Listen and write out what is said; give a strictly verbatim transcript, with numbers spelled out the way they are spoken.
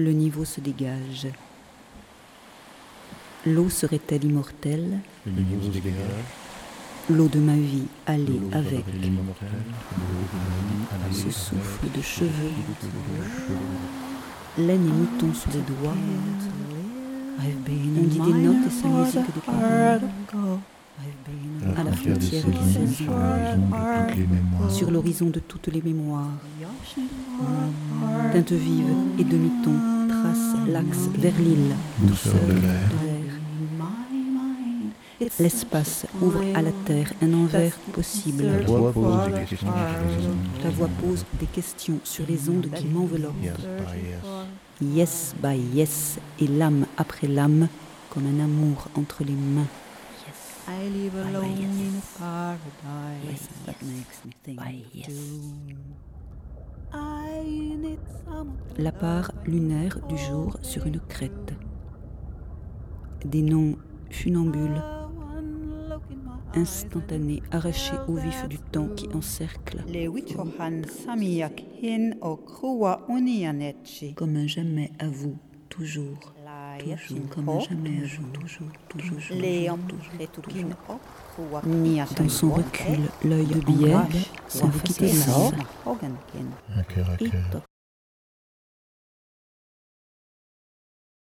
le niveau se dégage. L'eau serait-elle immortelle? Le niveau se dégage. L'eau de ma vie, allez L'eau avec serait-elle immortelle. L'eau de ma vie, allez ce avec. souffle de cheveux, Le laine et mouton sous les doigts. On dit des notes et sa musique des paroles. À la frontière des des saisons, sur l'horizon de toutes les mémoires. Sur l'horizon de toutes les mémoires. Teinte vive et demi-ton trace l'axe vers l'île. Douceur de l'air. L'espace ouvre à la terre un envers possible. La voix pose des questions sur les ondes. La voix pose des questions sur les ondes qui m'enveloppent. Yes by yes. Yes by yes, et l'âme après l'âme, comme un amour entre les mains. I live alone in a paradise that makes me think yes. too. I need some La part lunaire du jour sur une crête. Des noms funambules, instantanés, arrachés au vif du temps qui encercle. Le witchohan samiak hin o krua unianetchi. Comme un jamais à vous, toujours, toujours, comme un jamais à vous, toujours, toujours, Leon toujours, retukin o krua Dans son recul, l'œil de billet, sans vous quitter Hogan l'âme. kin. Un cœur à cœur.